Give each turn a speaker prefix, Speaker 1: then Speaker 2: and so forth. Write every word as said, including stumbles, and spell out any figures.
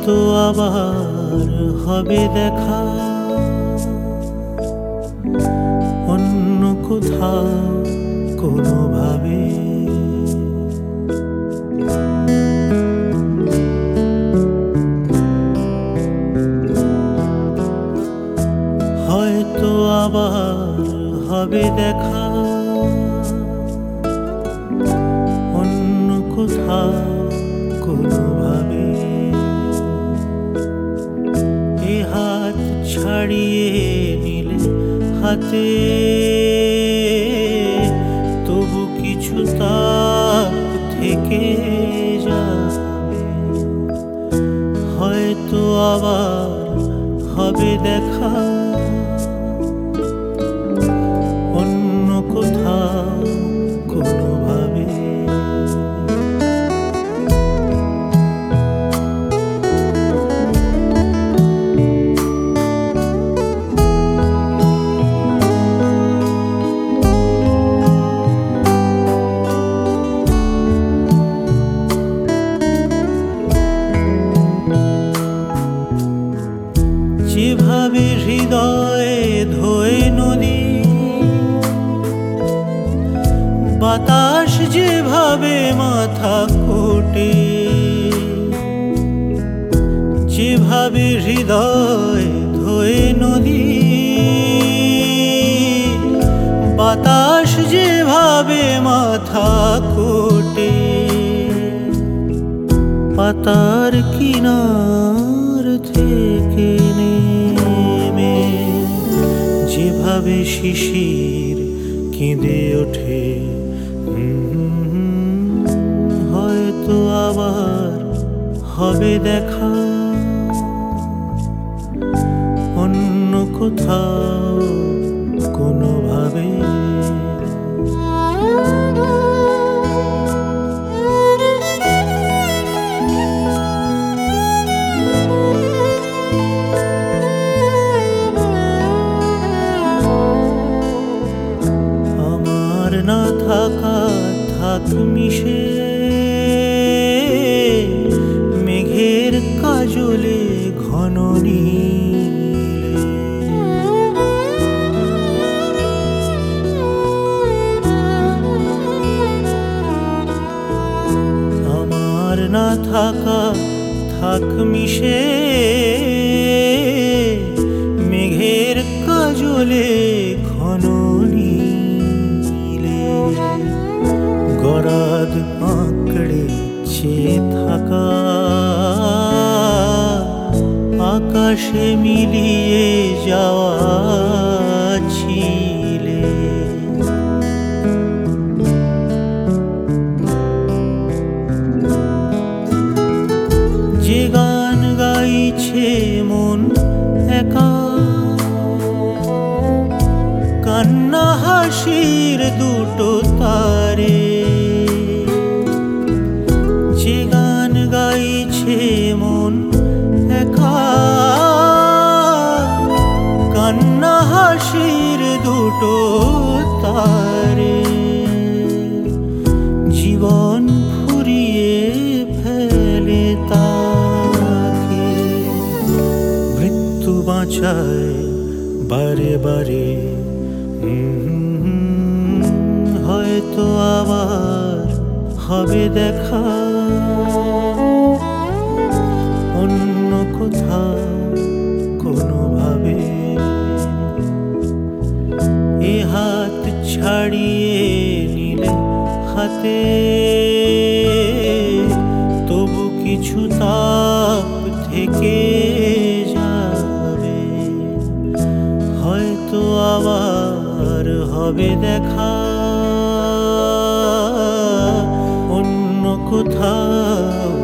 Speaker 1: হয়তো আবার হবে দেখা অন্য কোথাও কোনোভাবে। হয়তো আবার হবে দেখা অন্য কোথাও কোনোভাবে। এ হাত ছাড়িয়ে নিলে হাতে তবু কিছু তাপ থেকে যাবে। হয়তো আবার হবে দেখা অন্য কোথাও কোনোভাবে। যেভাবে হৃদয়ে ধোয় নদী, বাতাস যেভাবে মাথা কোটে, যেভাবে হৃদয় ধোয় নদী, বাতাস যেভাবে মাথা কোটে, পাতার কিনার থেকে নেমে যেভাবে শিশির কেঁদে ওঠে। হয়তো আবার হবে দেখা অন্য কোথাও কোনোভাবে। আমার না থাকা থাক মিশে মেঘের কাজলে ঘন নীলে। আমার না থাকা থাক মিশে মেঘের কাজলে ঘন নীলে। গরাদ আঁকড়ে চেয়ে থাকা আকাশে মিলিয়ে যাওয়া ছিলে। যে গান গাইছে মন একা, কান্না হাসির দুটো তারে। যে গান গাইছে মন একা, কান্না হাসির দুটো তারে। জীবন ফুরিয়ে ফেলে তাকে, মৃত্যু বাঁচায় বারে বারে। হয়তো আবার হবে দেখা অন্য কোথাও কোনোভাবে। এ হাত ছাড়িয়ে নিলে হাতে তবু কিছু তাপ থেকে যাবে। হয়তো আবার হবে দেখা অন্য কোথাও